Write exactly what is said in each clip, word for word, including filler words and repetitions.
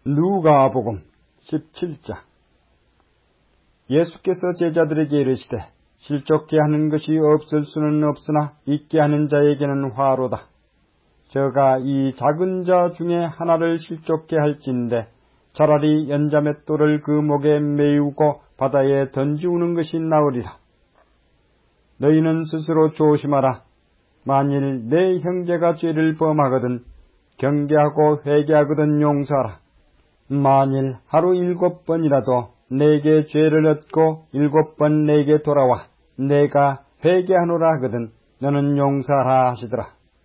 누가복음 십칠 장. 예수께서 제자들에게 이르시되 실족케 하는 것이 없을 수는 없으나 있게 하는 자에게는 화로다. 저가 이 작은 자 중에 하나를 실족케 할진대 차라리 연자맷돌을 그 목에 메우고 바다에 던지우는 것이 나으리라. 너희는 스스로 조심하라. 만일 내 형제가 죄를 범하거든 경계하고 회개하거든 용서하라. 만일 하루 일곱 번이라도 내게 죄를 얻고 일곱 번 내게 돌아와 내가 회개하노라 하거든 너는 용서하라 하시더라.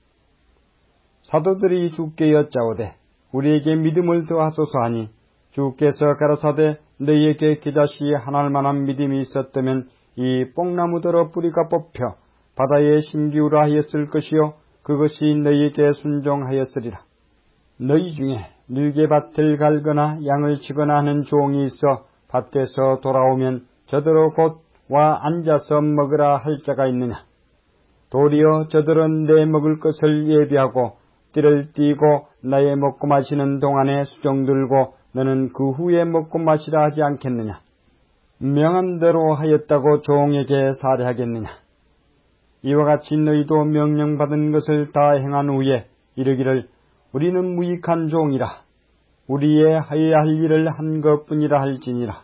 사도들이 주께 여짜오되 우리에게 믿음을 더하소서 하니 주께서 가라사대 너희에게 기다시 하나할 만한 믿음이 있었다면 이 뽕나무더러 뿌리가 뽑혀 바다에 심기우라 하였을 것이요 그것이 너희에게 순종하였으리라. 너희 중에 밀게 밭을 갈거나 양을 치거나 하는 종이 있어 밭에서 돌아오면 저더러 곧 와 앉아서 먹으라 할 자가 있느냐. 도리어 저들은 내 먹을 것을 예비하고 띠를 띠고 나의 먹고 마시는 동안에 수종 들고 너는 그 후에 먹고 마시라 하지 않겠느냐. 명한 대로 하였다고 종에게 살해하겠느냐. 이와 같이 너희도 명령받은 것을 다 행한 후에 이르기를 우리는 무익한 종이라 우리의 하여야 할 일을 한 것뿐이라 할지니라.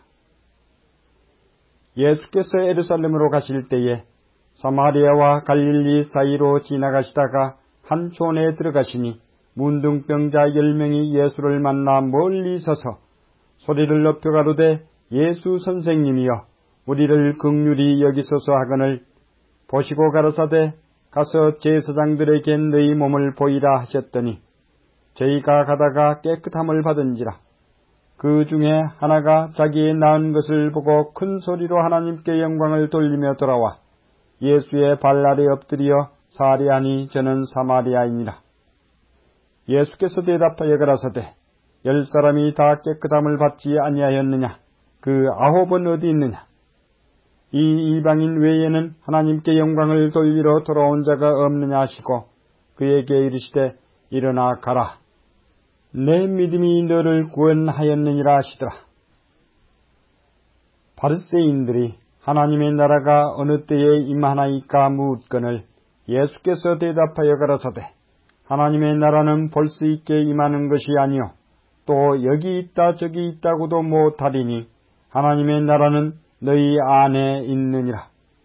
예수께서 예루살렘으로 가실 때에 사마리아와 갈릴리 사이로 지나가시다가 한 촌에 들어가시니 문둥병자 열 명이 예수를 만나 멀리 서서 소리를 높여 가로되 예수 선생님이여 우리를 긍휼히 여기소서 하거늘 보시고 가라사대 가서 제사장들에게 너희 몸을 보이라 하셨더니 저희가 가다가 깨끗함을 받은지라. 그 중에 하나가 자기의 나은 것을 보고 큰 소리로 하나님께 영광을 돌리며 돌아와 예수의 발 아래 엎드려 살해하니 저는 사마리아인이라. 예수께서 대답하여 가라사대 열 사람이 다 깨끗함을 받지 아니하였느냐. 그 아홉은 어디 있느냐. 이 이방인 외에는 하나님께 영광을 돌리러 돌아온 자가 없느냐 하시고 그에게 이르시되 일어나 가라. 내 믿음이 너를 구원하였느니라 하시더라. 바리새인들이 하나님의 나라가 어느 때에 임하나이까 묻거늘 예수께서 대답하여 가라사대 하나님의 나라는 볼 수 있게 임하는 것이 아니요 또 여기 있다 저기 있다고도 못하리니 하나님의 나라는 너희 안에 있느니라.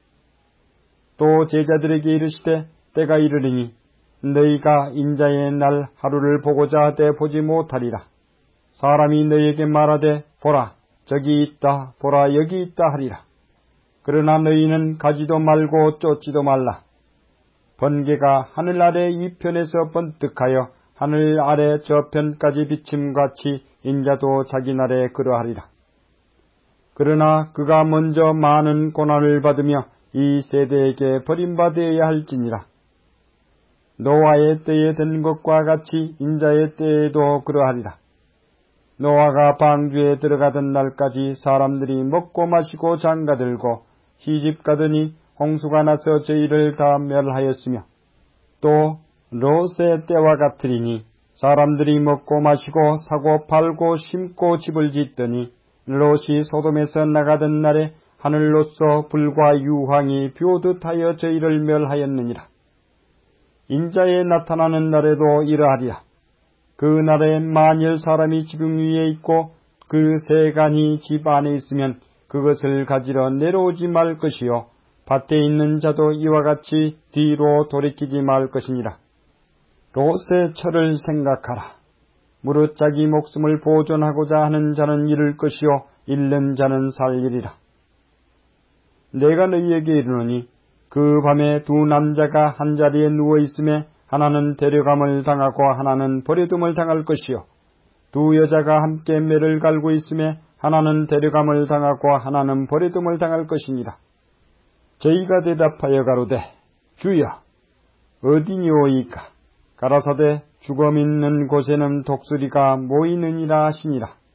또 제자들에게 이르시되 때가 이르리니 너희가 인자의 날 하루를 보고자 하되 보지 못하리라. 사람이 너희에게 말하되 보라 저기 있다 보라 여기 있다 하리라. 그러나 너희는 가지도 말고 쫓지도 말라. 번개가 하늘 아래 이편에서 번뜩하여 하늘 아래 저편까지 비침같이 인자도 자기 날에 그러하리라. 그러나 그가 먼저 많은 고난을 받으며 이 세대에게 버림받아야 할지니라. 노아의 때에 된 것과 같이 인자의 때에도 그러하리라. 노아가 방주에 들어가던 날까지 사람들이 먹고 마시고 장가들고 시집가더니 홍수가 나서 저희를 다 멸하였으며 또 롯의 때와 같으리니 사람들이 먹고 마시고 사고 팔고 심고 집을 짓더니 롯이 소돔에서 나가던 날에 하늘로서 불과 유황이 비오듯 하여 저희를 멸하였느니라. 인자에 나타나는 날에도 이러하리라. 그 날에 만일 사람이 지붕 위에 있고 그 세간이 집 안에 있으면 그것을 가지러 내려오지 말 것이요 밭에 있는 자도 이와 같이 뒤로 돌이키지 말 것이니라. 롯의 철을 생각하라. 무릇 자기 목숨을 보존하고자 하는 자는 잃을 것이요 잃는 자는 살리리라. 내가 너희에게 이르노니 그 밤에 두 남자가 한자리에 누워있음에 하나는 데려감을 당하고 하나는 버려둠을 당할 것이요 두 여자가 함께 매를 갈고 있음에 하나는 데려감을 당하고 하나는 버려둠을 당할 것이니라. 저희가 대답하여 가로되 주여 어디니오이까. 가라사대 죽음 있는 곳에는 독수리가 모이느니라 하시니라.